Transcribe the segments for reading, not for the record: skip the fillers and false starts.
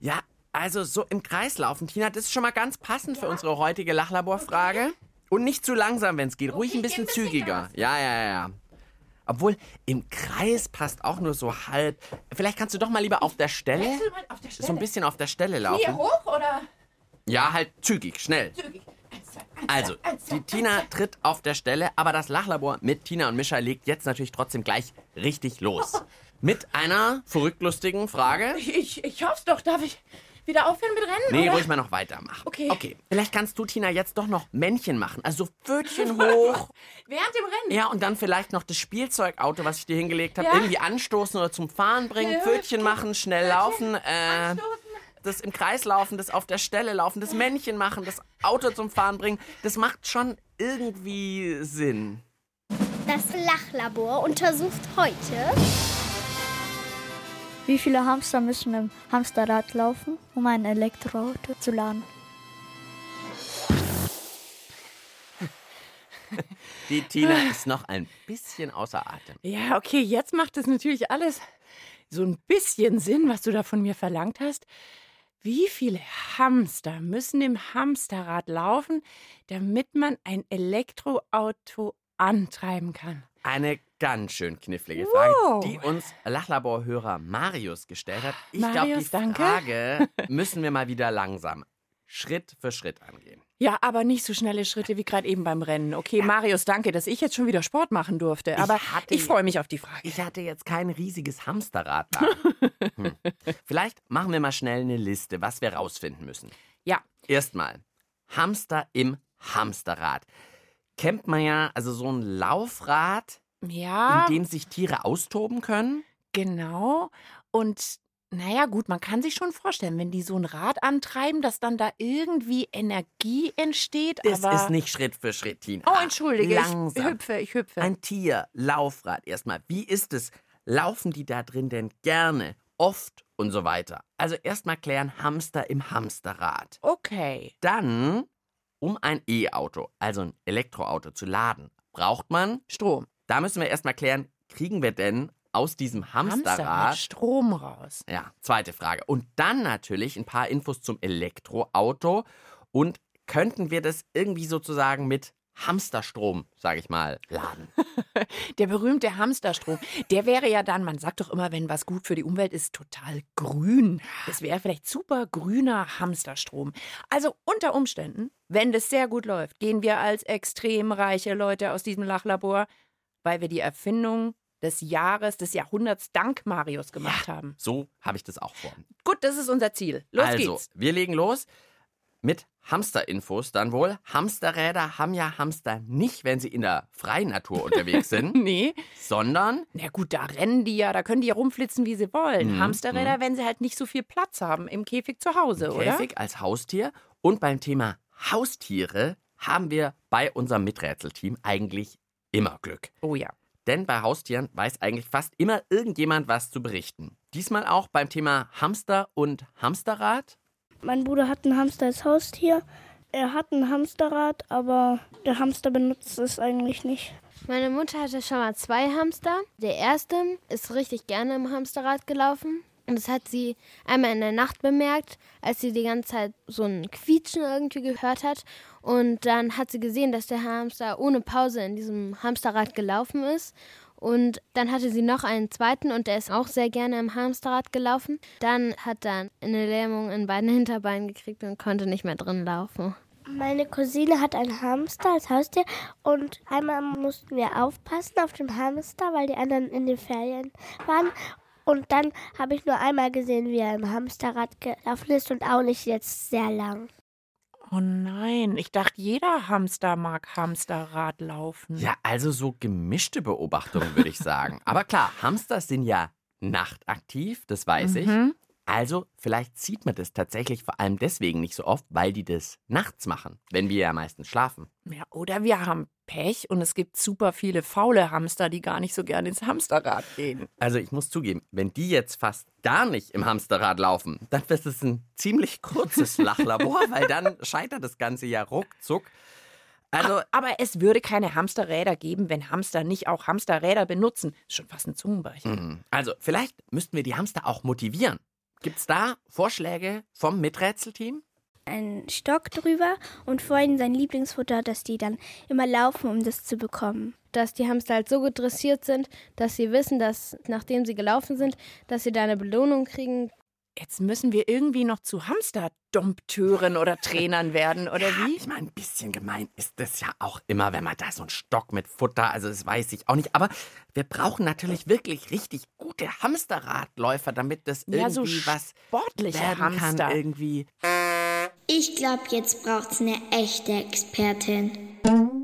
Ja, also so im Kreis laufen, Tina, das ist schon mal ganz passend für unsere heutige Lachlaborfrage. Und nicht zu langsam, wenn es geht. Ruhig ein bisschen zügiger. Ja. Obwohl, im Kreis passt auch nur so halb. Vielleicht kannst du doch mal lieber auf der Stelle, so ein bisschen auf der Stelle laufen. Hier hoch, oder? Ja, halt zügig, schnell. Zügig. Also, die Tina tritt auf der Stelle, aber das Lachlabor mit Tina und Mischa legt jetzt natürlich trotzdem gleich richtig los. Mit einer verrückt lustigen Frage. Ich hoff's doch. Darf ich wieder aufhören mit Rennen? Nee, oder? ruhig mal noch weitermachen. Okay. Vielleicht kannst du, Tina, jetzt doch noch Männchen machen. Also Pfötchen hoch. Während dem Rennen? Ja, und dann vielleicht noch das Spielzeugauto, was ich dir hingelegt habe, Ja. irgendwie anstoßen oder zum Fahren bringen. Ja, Pfötchen machen, schnell laufen. Anstoßen. Das im Kreis laufen, das auf der Stelle laufen, das Männchen machen, das Auto zum Fahren bringen. Das macht schon irgendwie Sinn. Das Lachlabor untersucht heute, Wie viele Hamster müssen im Hamsterrad laufen, um ein Elektroauto zu laden? Die Tina ist noch ein bisschen außer Atem. Ja, okay, jetzt macht es natürlich alles so ein bisschen Sinn, was du da von mir verlangt hast. Wie viele Hamster müssen im Hamsterrad laufen, damit man ein Elektroauto antreiben kann? Eine ganz schön knifflige Frage, die uns Lachlaborhörer Marius gestellt hat. Ich glaube, die Marius, danke. Frage müssen wir mal wieder langsam, Schritt für Schritt angehen. Ja, aber nicht so schnelle Schritte wie gerade eben beim Rennen. Okay, Marius, danke, dass ich jetzt schon wieder Sport machen durfte. Aber ich freue mich auf die Frage. Ich hatte jetzt kein riesiges Hamsterrad da. Vielleicht machen wir mal schnell eine Liste, was wir rausfinden müssen. Ja. Erstmal, Hamster im Hamsterrad. Kennt man ja, also so ein Laufrad, Ja, in dem sich Tiere austoben können. genau. Und naja, gut, man kann sich schon vorstellen, wenn die so ein Rad antreiben, dass dann da irgendwie Energie entsteht. Das aber ist nicht Schritt für Schritt, Tina. Oh, entschuldige, Langsam. ich hüpfe. Ein Tier, Laufrad erstmal. Wie ist es? Laufen die da drin denn gerne, oft und so weiter? Also erstmal klären Hamster im Hamsterrad. Okay. Dann, um ein E-Auto, also ein Elektroauto zu laden, braucht man Strom. Da müssen wir erstmal klären, kriegen wir denn aus diesem Hamsterrad Hamsterrad Strom raus. Ja, zweite Frage. Und dann natürlich ein paar Infos zum Elektroauto. Und könnten wir das irgendwie sozusagen mit Hamsterstrom, sage ich mal, laden? Der berühmte Hamsterstrom, der wäre ja dann, man sagt doch immer, wenn was gut für die Umwelt ist, total grün. Das wäre vielleicht super grüner Hamsterstrom. Also unter Umständen, wenn das sehr gut läuft, gehen wir als extrem reiche Leute aus diesem Lachlabor, weil wir die Erfindung des Jahres, des Jahrhunderts dank Marius gemacht haben. So habe ich das auch vor. Gut, das ist unser Ziel. Los Also, geht's. wir legen los mit Hamsterinfos dann wohl. Hamsterräder haben ja Hamster nicht, wenn sie in der freien Natur unterwegs sind, Nee. sondern Na gut, da rennen die ja, da können die ja rumflitzen, wie sie wollen. Hamsterräder, wenn sie halt nicht so viel Platz haben im Käfig zu Hause, oder? Käfig als Haustier. Und beim Thema Haustiere haben wir bei unserem Miträtselteam eigentlich immer Glück. Oh ja. Denn bei Haustieren weiß eigentlich fast immer irgendjemand was zu berichten. Diesmal auch beim Thema Hamster und Hamsterrad. mein Bruder hat einen Hamster als Haustier. Er hat ein Hamsterrad, aber der Hamster benutzt es eigentlich nicht. Meine Mutter hatte schon mal 2 Hamster. Der erste ist richtig gerne im Hamsterrad gelaufen. Und das hat sie einmal in der Nacht bemerkt, als sie die ganze Zeit so ein Quietschen irgendwie gehört hat. Und dann hat sie gesehen, dass der Hamster ohne Pause in diesem Hamsterrad gelaufen ist. Und dann hatte sie noch einen zweiten und der ist auch sehr gerne im Hamsterrad gelaufen. Dann hat er eine Lähmung in beiden Hinterbeinen gekriegt und konnte nicht mehr drin laufen. Meine Cousine hat einen Hamster als Haustier und einmal mussten wir aufpassen auf den Hamster, weil die anderen in den Ferien waren. Und dann habe ich nur einmal gesehen, wie er im Hamsterrad gelaufen ist und auch nicht jetzt sehr lang. Oh nein, ich dachte, jeder Hamster mag Hamsterrad laufen. Ja, also so gemischte Beobachtungen, würde ich sagen. Aber klar, Hamster sind ja nachtaktiv, das weiß ich. Also vielleicht sieht man das tatsächlich vor allem deswegen nicht so oft, weil die das nachts machen, wenn wir ja meistens schlafen. Ja, oder wir haben Pech und es gibt super viele faule Hamster, die gar nicht so gerne ins Hamsterrad gehen. Also ich muss zugeben, wenn die jetzt fast gar nicht im Hamsterrad laufen, dann wird es ein ziemlich kurzes Lachlabor, weil dann scheitert das Ganze ja ruckzuck. Also, Aber es würde keine Hamsterräder geben, wenn Hamster nicht auch Hamsterräder benutzen. Ist schon fast ein Zungenbrecher. also vielleicht müssten wir die Hamster auch motivieren. Gibt's da Vorschläge vom Miträtselteam? Einen Stock drüber und vorhin sein Lieblingsfutter, dass die dann immer laufen, um das zu bekommen. Dass die Hamster halt so gut dressiert sind, dass sie wissen, dass nachdem sie gelaufen sind, dass sie da eine Belohnung kriegen. Jetzt müssen wir irgendwie noch zu Hamsterdompteuren oder Trainern werden, oder wie? Ich meine, ein bisschen gemein ist das ja auch immer, wenn man da so einen Stock mit Futter, also das weiß ich auch nicht. Aber wir brauchen natürlich wirklich richtig gute Hamsterradläufer, damit das irgendwie Ja, so was sportliche werden Hamster. kann irgendwie. Ich glaube, jetzt braucht's eine echte Expertin.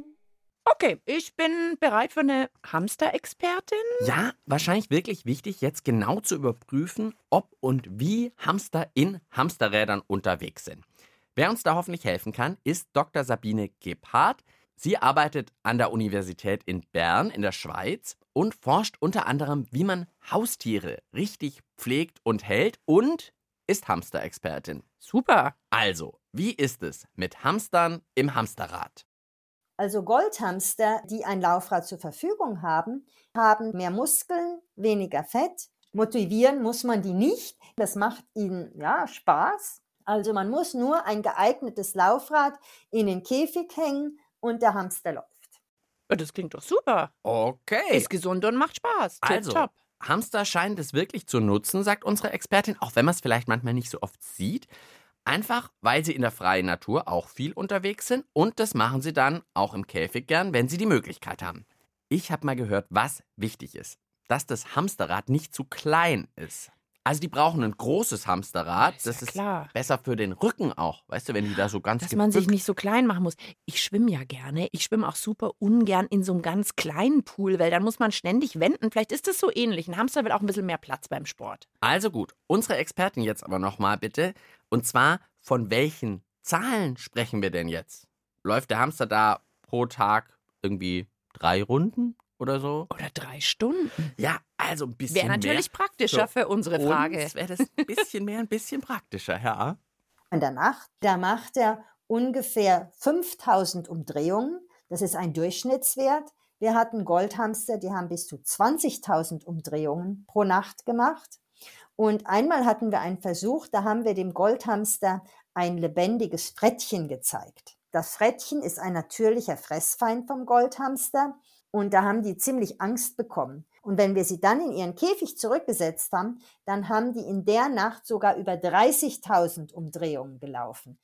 Okay, ich bin bereit für eine Hamsterexpertin. Ja, wahrscheinlich wirklich wichtig, jetzt genau zu überprüfen, ob und wie Hamster in Hamsterrädern unterwegs sind. Wer uns da hoffentlich helfen kann, ist Dr. Sabine Gebhardt. Sie arbeitet an der Universität in Bern in der Schweiz und forscht unter anderem, wie man Haustiere richtig pflegt und hält und ist Hamsterexpertin. Super. Also, wie ist es mit Hamstern im Hamsterrad? Also Goldhamster, die ein Laufrad zur Verfügung haben, haben mehr Muskeln, weniger Fett. Motivieren muss man die nicht. Das macht ihnen Spaß. Also man muss nur ein geeignetes Laufrad in den Käfig hängen und der Hamster läuft. Das klingt doch super. Okay. Ist gesund und macht Spaß. Also, Tipptopp. Hamster scheinen es wirklich zu nutzen, sagt unsere Expertin, auch wenn man es vielleicht manchmal nicht so oft sieht. Einfach, weil sie in der freien Natur auch viel unterwegs sind und das machen sie dann auch im Käfig gern, wenn sie die Möglichkeit haben. Ich habe mal gehört, was wichtig ist, dass das Hamsterrad nicht zu klein ist. Also die brauchen ein großes Hamsterrad, das ist klar. besser für den Rücken auch, weißt du, wenn die da so ganz Dass man sich gebückt- nicht so klein machen muss. Ich schwimme ja gerne. Ich schwimme auch super ungern in so einem ganz kleinen Pool, weil dann muss man ständig wenden. Vielleicht ist es so ähnlich. Ein Hamster will auch ein bisschen mehr Platz beim Sport. Also gut, unsere Expertin jetzt aber nochmal bitte. Und zwar, von welchen Zahlen sprechen wir denn jetzt? Läuft der Hamster da pro Tag irgendwie 3 Runden oder so? Oder 3 Stunden. Ja, also ein bisschen Wäre mehr. natürlich praktischer für unsere Frage. Wäre das ein bisschen mehr, ein bisschen praktischer, ja. In der Nacht, da macht er ungefähr 5000 Umdrehungen. Das ist ein Durchschnittswert. Wir hatten Goldhamster, die haben bis zu 20.000 Umdrehungen pro Nacht gemacht. Und einmal hatten wir einen Versuch, da haben wir dem Goldhamster ein lebendiges Frettchen gezeigt. Das Frettchen ist ein natürlicher Fressfeind vom Goldhamster und da haben die ziemlich Angst bekommen. Und wenn wir sie dann in ihren Käfig zurückgesetzt haben, dann haben die in der Nacht sogar über 30.000 Umdrehungen gelaufen.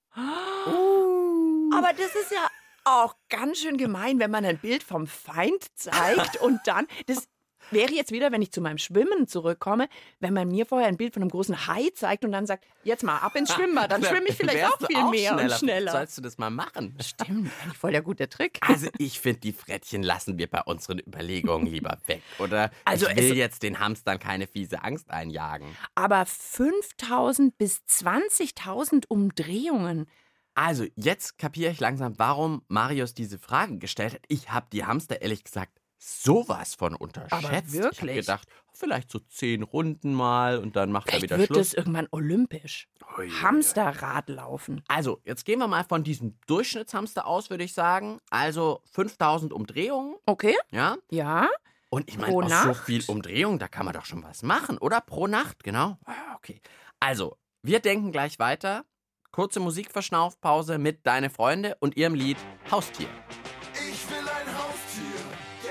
Aber das ist ja auch ganz schön gemein, wenn man ein Bild vom Feind zeigt und dann, das wäre jetzt wieder, wenn ich zu meinem Schwimmen zurückkomme, wenn man mir vorher ein Bild von einem großen Hai zeigt und dann sagt, jetzt mal ab ins Schwimmbad, dann schwimme ich vielleicht Wärst auch du viel mehr und schneller. Sollst du das mal machen? Stimmt, eigentlich voll der gute Trick. Also ich finde, die Frettchen lassen wir bei unseren Überlegungen lieber weg, oder? Also ich will es- jetzt den Hamstern keine fiese Angst einjagen. Aber 5.000 bis 20.000 Umdrehungen. Also jetzt kapiere ich langsam, warum Marius diese Frage gestellt hat. Ich habe die Hamster ehrlich gesagt sowas von unterschätzt. Aber Ich wirklich? habe gedacht, vielleicht so 10 Runden mal und dann macht er Vielleicht wieder wird Schluss. es irgendwann olympisch. Ui, ui, ui. Hamsterradlaufen. Also, jetzt gehen wir mal von diesem Durchschnittshamster aus, würde ich sagen. Also 5000 Umdrehungen, Okay, ja? ja. Und ich meine, Pro aus so Nacht? viel Umdrehung, da kann man doch schon was machen, oder? Pro Nacht, genau. Ah, okay. Also, wir denken gleich weiter. Kurze Musikverschnaufpause mit Deine Freunde und ihrem Lied Haustier. Ich will ein Haustier.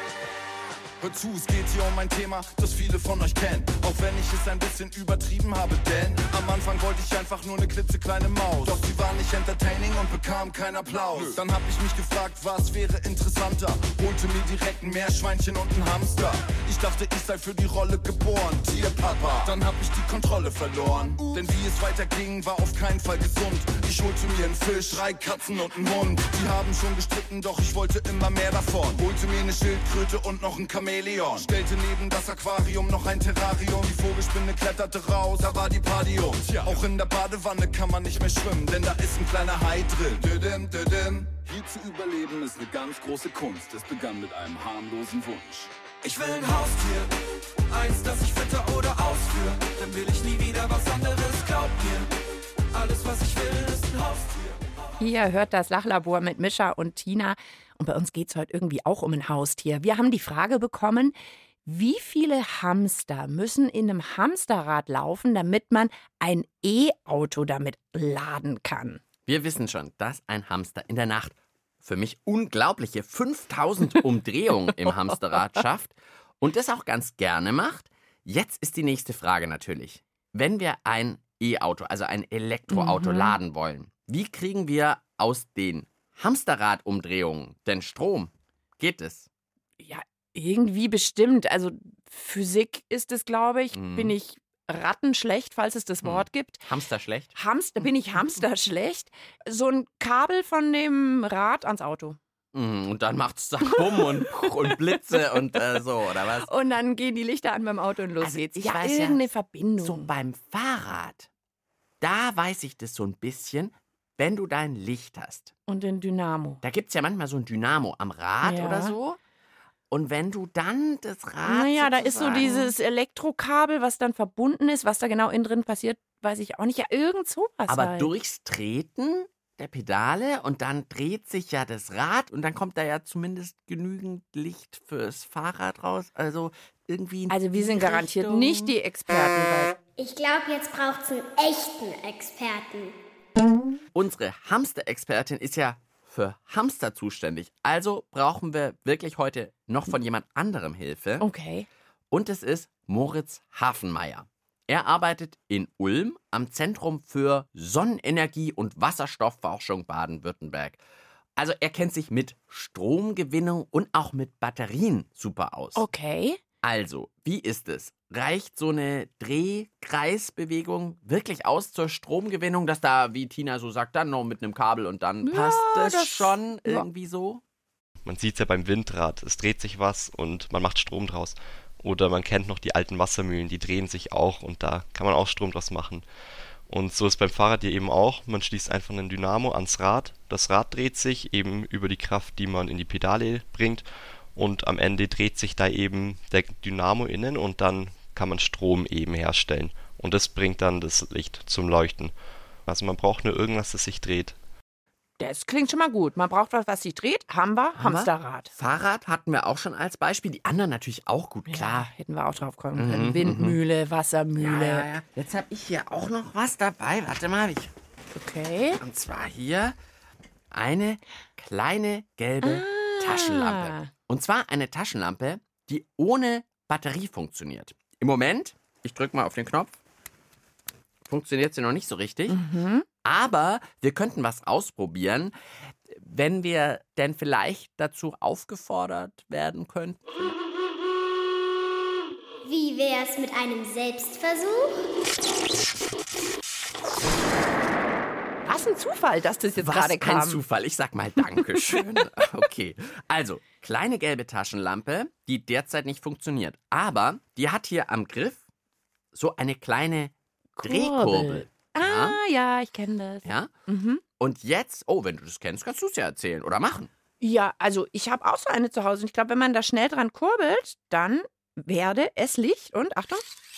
Hört zu, es geht hier um ein Thema, das viele von euch kennen. Auch wenn ich es ein bisschen übertrieben habe, denn am Anfang wollte ich einfach nur eine klitzekleine Maus. Doch sie war nicht entertaining und bekam keinen Applaus. Dann hab ich mich gefragt, was wäre interessanter? Holte mir direkt ein Meerschweinchen und ein Hamster. Ich dachte, ich sei für die Rolle geboren, Tierpapa. Dann hab ich die Kontrolle verloren. Denn wie es weiterging, war auf keinen Fall gesund. Ich holte mir einen Fisch, 3 Katzen und einen Hund. Die haben schon gestritten, doch ich wollte immer mehr davon. Holte mir eine Schildkröte und noch ein Chamäleon. Stellte neben das Aquarium noch ein Terrarium. Die Vogelspinne kletterte raus, da war die Party um. Tja, auch in der Badewanne kann man nicht mehr schwimmen, denn da ist ein kleiner Hai drin. Düdim, düdim. Hier zu überleben ist eine ganz große Kunst. Es begann mit einem harmlosen Wunsch. Ich will ein Haustier, eins, das ich fütter oder ausführe. Dann will ich nie wieder was anderes, glaub mir. Alles, was ich will, ist ein Haustier. Ihr hört das Lachlabor mit Mischa und Tina. Und bei uns geht es heute irgendwie auch um ein Haustier. Wir haben die Frage bekommen, Wie viele Hamster müssen in einem Hamsterrad laufen, damit man ein E-Auto damit laden kann? Wir wissen schon, dass ein Hamster in der Nacht für mich unglaubliche 5000 Umdrehungen im Hamsterrad schafft und das auch ganz gerne macht. Jetzt ist die nächste Frage natürlich. Wenn wir ein E-Auto, also ein Elektroauto laden wollen, wie kriegen wir aus den Hamsterradumdrehungen denn Strom? Geht es? Ja, irgendwie bestimmt. Also Physik ist es, glaube ich. Bin ich rattenschlecht, falls es das Wort gibt. Hamster schlecht? Bin ich hamsterschlecht? So ein Kabel von dem Rad ans Auto. Und dann macht's da Bumm und Blitze und so, oder was? Und dann gehen die Lichter an beim Auto und los Also geht's. ich Ja, weiß ja, irgendeine Verbindung. So beim Fahrrad, da weiß ich das so ein bisschen, wenn du dein Licht hast. Und den Dynamo. Da gibt's ja manchmal so ein Dynamo am Rad Ja. oder so. Und wenn du dann das Rad Naja, da ist so sozusagen- dieses Elektrokabel, was dann verbunden ist. Was da genau innen drin passiert, weiß ich auch nicht. Ja, irgend sowas Aber halt. durchs Treten der Pedale und dann dreht sich ja das Rad und dann kommt da ja zumindest genügend Licht fürs Fahrrad raus. Also irgendwie. Also wir sind die garantiert Richtung. nicht die Experten bei. Ich glaube, jetzt braucht's einen echten Experten. Unsere Hamster-Expertin ist ja für Hamster zuständig. Also brauchen wir wirklich heute noch von jemand anderem Hilfe. Okay. Und es ist Moritz Hafenmeier. Er arbeitet in Ulm am Zentrum für Sonnenenergie und Wasserstoffforschung Baden-Württemberg. Also er kennt sich mit Stromgewinnung und auch mit Batterien super aus. Okay. Also, wie ist es? Reicht so eine Drehkreisbewegung wirklich aus zur Stromgewinnung, dass da, wie Tina so sagt, dann noch mit einem Kabel und dann Ja, passt es das- schon ja. irgendwie so? Man sieht es ja beim Windrad, es dreht sich was und man macht Strom draus. Oder man kennt noch die alten Wassermühlen, die drehen sich auch und da kann man auch Strom draus machen. Und so ist beim Fahrrad hier eben auch, man schließt einfach einen Dynamo ans Rad, das Rad dreht sich eben über die Kraft, die man in die Pedale bringt und am Ende dreht sich da eben der Dynamo innen und dann kann man Strom eben herstellen und das bringt dann das Licht zum Leuchten. Also man braucht nur irgendwas, das sich dreht. Das klingt schon mal gut. Man braucht was sich dreht. Haben wir. Hamsterrad. Fahrrad hatten wir auch schon als Beispiel, die anderen natürlich auch gut, Ja, klar. hätten wir auch drauf kommen können. Windmühle, Wassermühle. Ja. Jetzt habe ich hier auch noch was dabei. Warte mal, Okay. und zwar hier eine kleine gelbe Taschenlampe. Und zwar eine Taschenlampe, die ohne Batterie funktioniert. Im Moment, ich drücke mal auf den Knopf, funktioniert sie noch nicht so richtig. Aber wir könnten was ausprobieren, wenn wir denn vielleicht dazu aufgefordert werden könnten. Wie wär's mit einem Selbstversuch? Was ein Zufall, dass das jetzt Was gerade ein kam. Zufall. Ich sag mal Dankeschön. Okay. Also, kleine gelbe Taschenlampe, die derzeit nicht funktioniert. Aber die hat hier am Griff so eine kleine Drehkurbel. Ah, ja, ich kenne das. Ja? Und jetzt, oh, wenn du das kennst, kannst du es ja erzählen oder machen. Ja, also ich habe auch so eine zu Hause. Und ich glaube, wenn man da schnell dran kurbelt, dann werde es Licht. Und Achtung.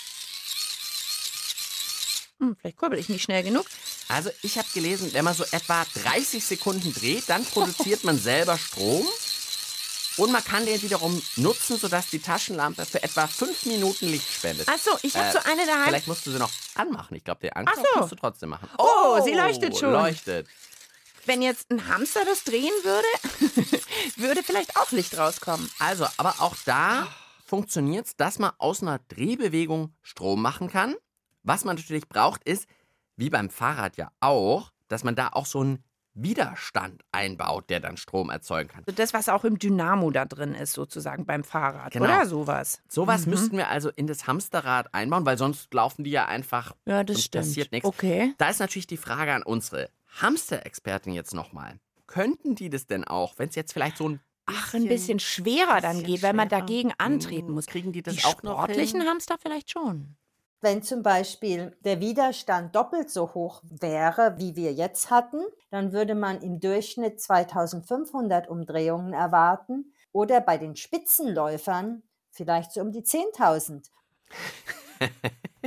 Vielleicht kurbel ich nicht schnell genug. Also, ich habe gelesen, wenn man so etwa 30 Sekunden dreht, dann produziert man selber Strom. Und man kann den wiederum nutzen, sodass die Taschenlampe für etwa 5 Minuten Licht spendet. Ach so, ich habe so eine daheim. Vielleicht musst du sie noch anmachen. Ich glaube, den Anknopf Ach so. musst du trotzdem machen. Oh, sie leuchtet schon. Leuchtet. Wenn jetzt ein Hamster das drehen würde, würde vielleicht auch Licht rauskommen. Also, aber auch da funktioniert es, dass man aus einer Drehbewegung Strom machen kann. Was man natürlich braucht, ist, wie beim Fahrrad ja auch, dass man da auch so einen Widerstand einbaut, der dann Strom erzeugen kann. Das, was auch im Dynamo da drin ist, sozusagen beim Fahrrad, Genau. oder sowas. Sowas müssten wir also in das Hamsterrad einbauen, weil sonst laufen die ja einfach Ja, das und stimmt. passiert nichts. Okay. Da ist natürlich die Frage an unsere Hamster-Expertin jetzt nochmal. Könnten die das denn auch, wenn es jetzt vielleicht so ein bisschen schwerer dann bisschen geht, weil man schwerer. dagegen antreten muss. Kriegen die das Die auch noch sportlichen hin? Hamster vielleicht schon. Wenn zum Beispiel der Widerstand doppelt so hoch wäre, wie wir jetzt hatten, dann würde man im Durchschnitt 2500 Umdrehungen erwarten oder bei den Spitzenläufern vielleicht so um die 10.000.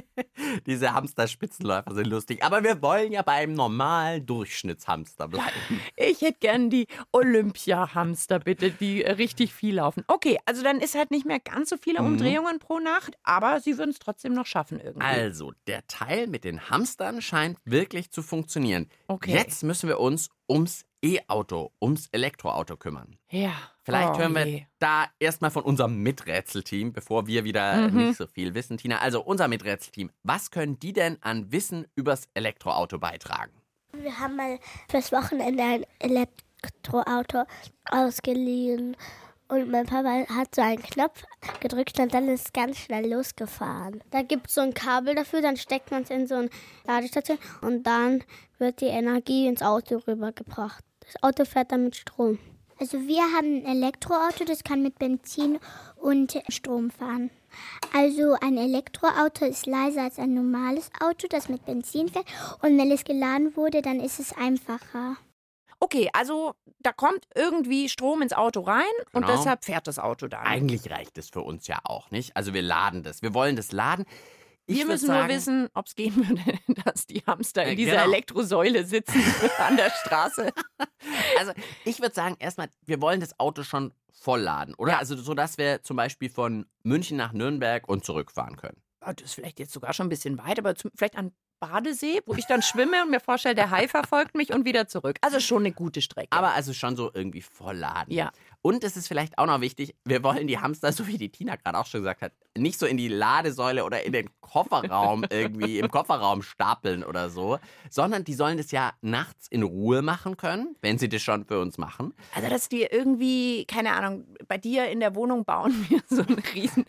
Diese Hamster-Spitzenläufer sind lustig. Aber wir wollen ja beim normalen Durchschnittshamster bleiben. Ich hätte gern die Olympia-Hamster, bitte, die richtig viel laufen. Okay, also dann ist halt nicht mehr ganz so viele Umdrehungen pro Nacht, aber sie würden es trotzdem noch schaffen irgendwie. Also, der Teil mit den Hamstern scheint wirklich zu funktionieren. Okay. Jetzt müssen wir uns ums E-Auto, ums Elektroauto kümmern. Ja. Vielleicht hören wir je. da erstmal von unserem Miträtselteam, bevor wir wieder nicht so viel wissen. Tina, also unser Miträtselteam, was können die denn an Wissen übers Elektroauto beitragen? Wir haben mal fürs Wochenende ein Elektroauto ausgeliehen. Und mein Papa hat so einen Knopf gedrückt und dann ist es ganz schnell losgefahren. Da gibt es so ein Kabel dafür, dann steckt man es in so eine Ladestation und dann wird die Energie ins Auto rübergebracht. Das Auto fährt dann mit Strom. Also wir haben ein Elektroauto, das kann mit Benzin und Strom fahren. Also ein Elektroauto ist leiser als ein normales Auto, das mit Benzin fährt. Und wenn es geladen wurde, dann ist es einfacher. Okay, also da kommt irgendwie Strom ins Auto rein und Genau. deshalb fährt das Auto dann. Eigentlich reicht es für uns ja auch nicht. Also wir laden das. Wir wollen das laden. Wir müssen nur wissen, ob es gehen würde, dass die Hamster in dieser genau. Elektrosäule sitzen an der Straße. Also ich würde sagen, erstmal, wir wollen das Auto schon vollladen, oder? Ja. Also so, dass wir zum Beispiel von München nach Nürnberg und zurückfahren können. Ja, das ist vielleicht jetzt sogar schon ein bisschen weit, aber vielleicht an Badesee, wo ich dann schwimme und mir vorstelle, der Hai verfolgt mich und wieder zurück. Also schon eine gute Strecke. Aber also schon so irgendwie vollladen. Ja. Und es ist vielleicht auch noch wichtig, wir wollen die Hamster, so wie die Tina gerade auch schon gesagt hat, nicht so in die Ladesäule oder in den Kofferraum irgendwie im Kofferraum stapeln oder so, sondern die sollen das ja nachts in Ruhe machen können, wenn sie das schon für uns machen. Also, dass die irgendwie, keine Ahnung, bei dir in der Wohnung bauen wir so eine riesen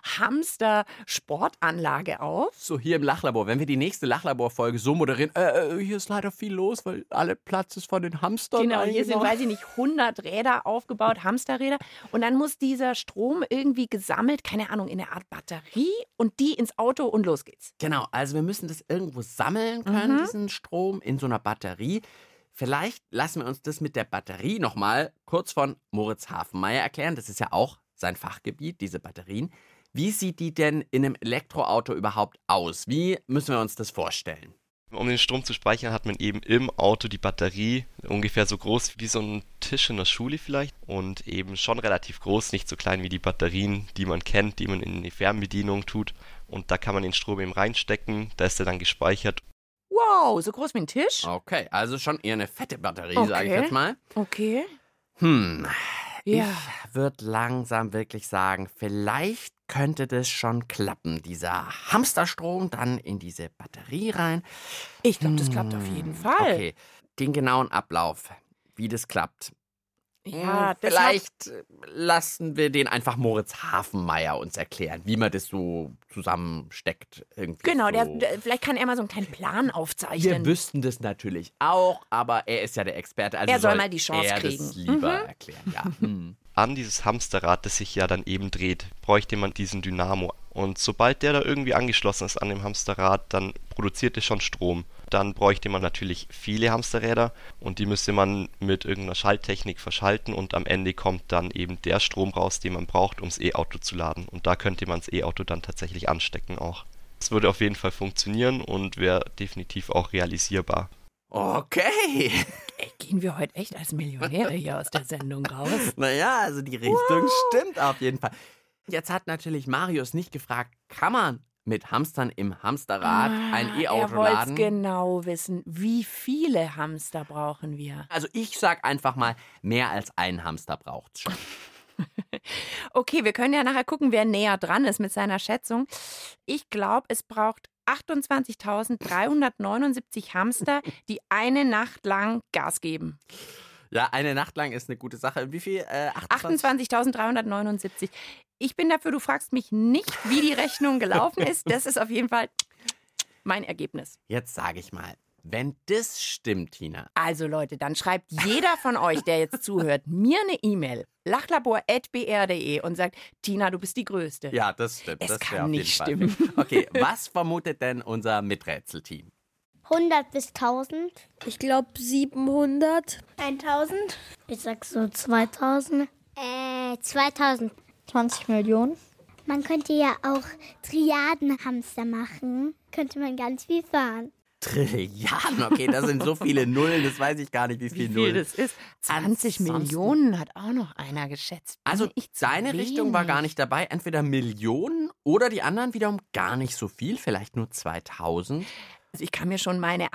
Hamster-Sportanlage auf. So hier im Lachlabor, wenn wir die nächste Lachlabor-Folge so moderieren, hier ist leider viel los, weil alle Platz ist von den Hamstern. Genau, hier sind, eingenommen. weiß ich nicht, 100 Räder aufgebaut, Hamsterräder. Und dann muss dieser Strom irgendwie gesammelt, keine Ahnung, in eine Art Batterie und die ins Auto und los geht's. Genau, also wir müssen das irgendwo sammeln können, diesen Strom in so einer Batterie. Vielleicht lassen wir uns das mit der Batterie nochmal kurz von Moritz Hafenmeier erklären. Das ist ja auch sein Fachgebiet, diese Batterien. Wie sieht die denn in einem Elektroauto überhaupt aus? Wie müssen wir uns das vorstellen? Um den Strom zu speichern, hat man eben im Auto die Batterie, ungefähr so groß wie so ein Tisch in der Schule vielleicht und eben schon relativ groß, nicht so klein wie die Batterien, die man kennt, die man in die Fernbedienung tut. Und da kann man den Strom eben reinstecken, da ist er dann gespeichert. Wow, so groß wie ein Tisch? Okay, also schon eher eine fette Batterie, Okay. sage ich jetzt mal. Okay. Ich würde langsam wirklich sagen, vielleicht könnte das schon klappen. Dieser Hamsterstrom dann in diese Batterie rein. Ich glaube, das klappt auf jeden Fall. Okay, den genauen Ablauf, wie das klappt. Ja, Vielleicht lassen wir den einfach Moritz Hafenmeier uns erklären, wie man das so zusammensteckt. Irgendwie Genau, so. vielleicht kann er mal so einen kleinen Plan aufzeichnen. Wir wüssten das natürlich auch, aber er ist ja der Experte. Also Er soll mal die Chance er kriegen. das lieber erklären. Ja. An dieses Hamsterrad, das sich ja dann eben dreht, bräuchte man diesen Dynamo. Und sobald der da irgendwie angeschlossen ist an dem Hamsterrad, dann produziert es schon Strom. Dann bräuchte man natürlich viele Hamsterräder und die müsste man mit irgendeiner Schalttechnik verschalten und am Ende kommt dann eben der Strom raus, den man braucht, ums E-Auto zu laden. Und da könnte man das E-Auto dann tatsächlich anstecken auch. Das würde auf jeden Fall funktionieren und wäre definitiv auch realisierbar. Okay. Gehen wir heute echt als Millionäre hier aus der Sendung raus? Naja, also die Richtung stimmt auf jeden Fall. Jetzt hat natürlich Marius nicht gefragt, kann man mit Hamstern im Hamsterrad ein E-Auto Er wollte laden? genau wissen, wie viele Hamster brauchen wir? Also ich sag einfach mal, mehr als ein Hamster braucht's schon. Okay, wir können ja nachher gucken, wer näher dran ist mit seiner Schätzung. Ich glaube, es braucht 28.379 Hamster, die eine Nacht lang Gas geben. Ja, eine Nacht lang ist eine gute Sache. Wie viel? 28.379. Ich bin dafür, du fragst mich nicht, wie die Rechnung gelaufen ist. Das ist auf jeden Fall mein Ergebnis. Jetzt sage ich mal, wenn das stimmt, Tina. Also Leute, dann schreibt jeder von euch, der jetzt zuhört, mir eine E-Mail, lachlabor@br.de und sagt, Tina, du bist die Größte. Ja, das stimmt. Es das kann wär auf nicht jeden Fall. stimmen. Okay, was vermutet denn unser Miträtselteam? 100 bis 1000. Ich glaube 700. 1000. Ich sag so 2000. 20 Millionen. Man könnte ja auch Triadenhamster machen. Könnte man ganz viel fahren. Trilliarden, okay, das sind so viele Nullen, das weiß ich gar nicht, wie viel Nullen das ist. 20 Millionen hat auch noch einer geschätzt. Also deine Richtung war gar nicht dabei, entweder Millionen oder die anderen wiederum gar nicht so viel, vielleicht nur 2000. Also ich kann mir schon meine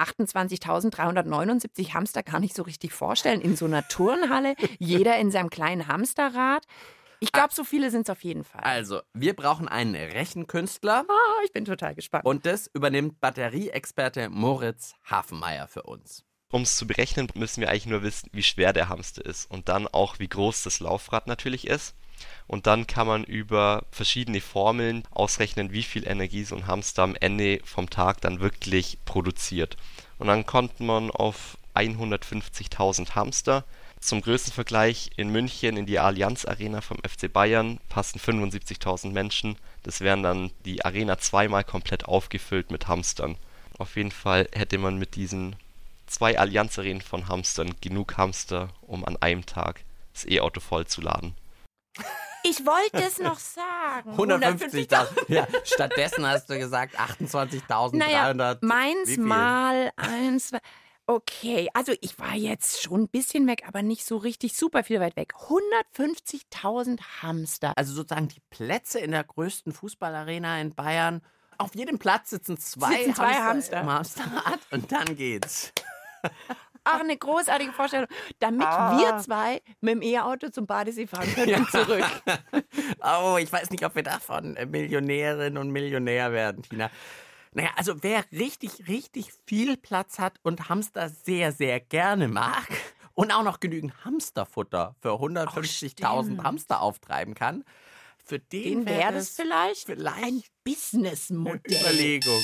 28.379 Hamster gar nicht so richtig vorstellen in so einer Turnhalle, jeder in seinem kleinen Hamsterrad. Ich glaube, so viele sind es auf jeden Fall. Also, wir brauchen einen Rechenkünstler. Ich bin total gespannt. Und das übernimmt Batterieexperte Moritz Hafenmeier für uns. Um es zu berechnen, müssen wir eigentlich nur wissen, wie schwer der Hamster ist und dann auch, wie groß das Laufrad natürlich ist. Und dann kann man über verschiedene Formeln ausrechnen, wie viel Energie so ein Hamster am Ende vom Tag dann wirklich produziert. Und dann kommt man auf 150.000 Hamster. Zum größten Vergleich, in München in die Allianz Arena vom FC Bayern passen 75.000 Menschen. Das wären dann die Arena zweimal komplett aufgefüllt mit Hamstern. Auf jeden Fall hätte man mit diesen 2 Allianz Arenen von Hamstern genug Hamster, um an einem Tag das E-Auto vollzuladen. Ich wollte es noch sagen. 150.000. Ja, stattdessen hast du gesagt 28.300. Naja, meins mal 1, 2... Okay, also ich war jetzt schon ein bisschen weg, aber nicht so richtig super viel weit weg. 150.000 Hamster. Also sozusagen die Plätze in der größten Fußballarena in Bayern. Auf jedem Platz sitzen zwei Hamster im Hamsterrad und dann geht's. Ach, eine großartige Vorstellung. Damit wir 2 mit dem E-Auto zum Badesee fahren können und zurück. Oh, ich weiß nicht, ob wir davon Millionärin und Millionär werden, Tina. Naja, also wer richtig, richtig viel Platz hat und Hamster sehr, sehr gerne mag und auch noch genügend Hamsterfutter für 150.000 Hamster auftreiben kann, für den wäre das vielleicht ein Businessmodell. Überlegung.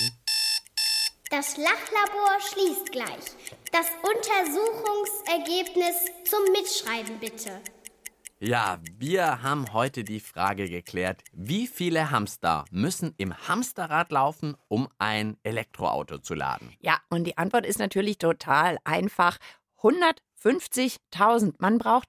Das Lachlabor schließt gleich. Das Untersuchungsergebnis zum Mitschreiben bitte. Ja, wir haben heute die Frage geklärt, wie viele Hamster müssen im Hamsterrad laufen, um ein Elektroauto zu laden? Ja, und die Antwort ist natürlich total einfach. 150.000. Man braucht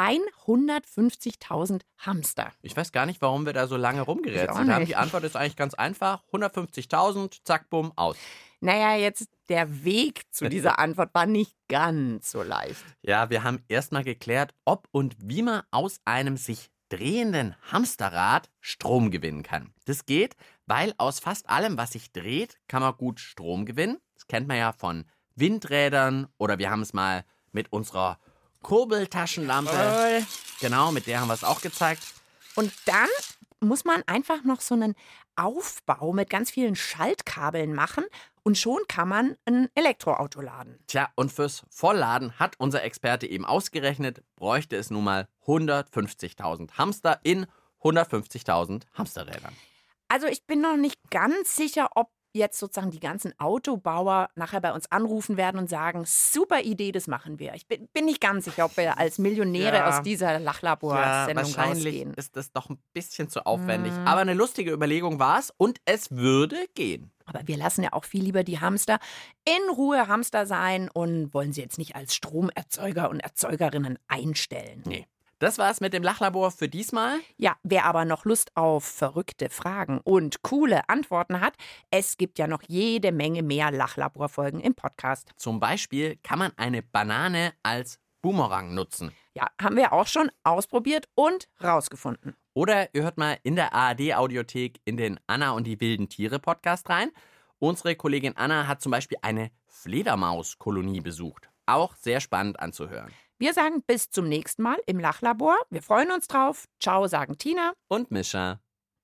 150.000 Hamster. Ich weiß gar nicht, warum wir da so lange rumgerätselt haben. Die Antwort ist eigentlich ganz einfach. 150.000, zack, bumm, aus. Naja, jetzt der Weg zu dieser Antwort war nicht ganz so leicht. Ja, wir haben erstmal geklärt, ob und wie man aus einem sich drehenden Hamsterrad Strom gewinnen kann. Das geht, weil aus fast allem, was sich dreht, kann man gut Strom gewinnen. Das kennt man ja von Windrädern oder wir haben es mal mit unserer Kurbeltaschenlampe. Genau, mit der haben wir es auch gezeigt. Und dann muss man einfach noch so einen Aufbau mit ganz vielen Schaltkabeln machen und schon kann man ein Elektroauto laden. Tja, und fürs Vollladen hat unser Experte eben ausgerechnet, bräuchte es nun mal 150.000 Hamster in 150.000 Hamsterrädern. Also ich bin noch nicht ganz sicher, ob jetzt sozusagen die ganzen Autobauer nachher bei uns anrufen werden und sagen, super Idee, das machen wir. Ich bin nicht ganz sicher, ob wir als Millionäre aus dieser Lachlabor-Sendung rausgehen. Ist das doch ein bisschen zu aufwendig. Aber eine lustige Überlegung war es und es würde gehen. Aber wir lassen ja auch viel lieber die Hamster in Ruhe Hamster sein und wollen sie jetzt nicht als Stromerzeuger und Erzeugerinnen einstellen. Nee. Das war's mit dem Lachlabor für diesmal. Ja, wer aber noch Lust auf verrückte Fragen und coole Antworten hat, es gibt ja noch jede Menge mehr Lachlabor-Folgen im Podcast. Zum Beispiel kann man eine Banane als Boomerang nutzen. Ja, haben wir auch schon ausprobiert und rausgefunden. Oder ihr hört mal in der ARD-Audiothek in den Anna und die wilden Tiere Podcast rein. Unsere Kollegin Anna hat zum Beispiel eine Fledermauskolonie besucht. Auch sehr spannend anzuhören. Wir sagen bis zum nächsten Mal im Lachlabor. Wir freuen uns drauf. Ciao, sagen Tina und Mischa.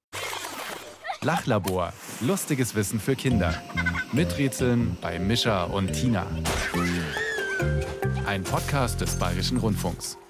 Lachlabor. Lustiges Wissen für Kinder. Miträtseln bei Mischa und Tina. Ein Podcast des Bayerischen Rundfunks.